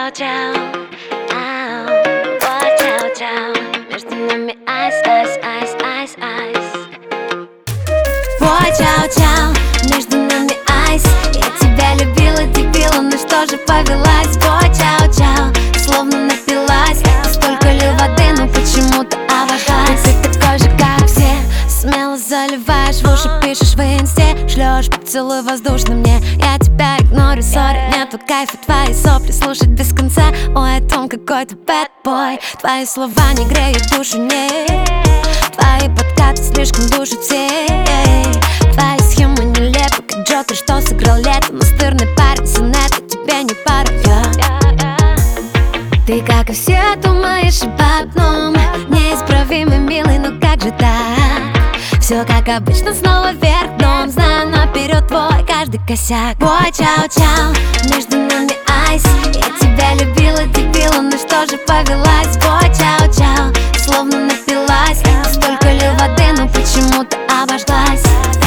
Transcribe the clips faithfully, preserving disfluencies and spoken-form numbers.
чау-чау, ау, ой, чау-чау. Между нами айс, айс, айс, айс, айс. Ой, чау-чау, между нами айс. Я тебя любила, дебила, но что же повелась? Ой, чау-чау, словно напилась. Сколько лил воды, но почему-то обожглась. Ты такой же, как все, смело заливаешь в уши, пишешь в инсте, шлешь поцелуй воздушно мне. Я тебя игнорю, сори, нету кайфа, твои сопли слушать без конца. Ой, о том, какой ты bad boy. Твои слова не греют душу, нет. Твои подкаты слишком душат все. Твои схемы нелепы, как Джокер, что сыграл летом. Настырный парень, сонеты, тебе не пара, я. Ты, как и все, думаешь об одном: неисправимый, милый, но как же так? Все как обычно, снова вверх дном. Знаю наперед твой каждый косяк. Ой, чау-чау, между нами айс. Я тебя любила, дебила, но что же повелась? Ой, чау-чау, словно напилась. Сколько лил воды, но почему-то обожглась.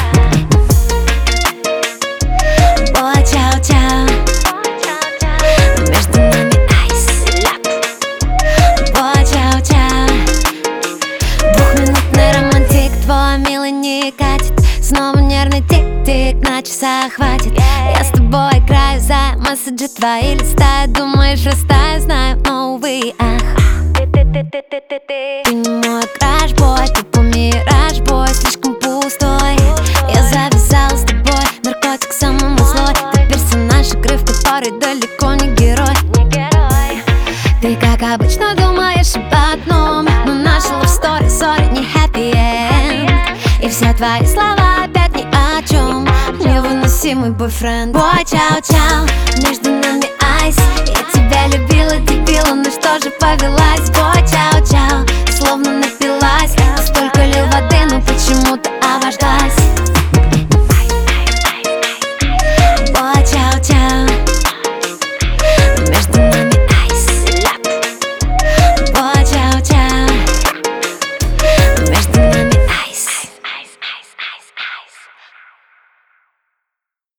Ой, чау-чау, между нами айс. Ой, чау-чау, двухминутный романтик, твой милый не катит. Снова нервный тик-тик, на часах хватит. Я с тобой играю за месседжи твои листаю. Думаешь, растаю, знаю, но увы, ах. Ты не мой краш-бой, ты помираж, бой, слишком пустой. Я завязала с тобой, наркотик самый злой. Ты персонаж игры, в которой далеко не герой. Ты, как обычно, думаешь об одном, но наша love story, sorry, не happy end. И все твои слова опять ни о чем. Невыносимый бойфренд. Ой, чау-чау, между нами айс. Я тебя любила, дебила, но что же повелась? Ой, чау.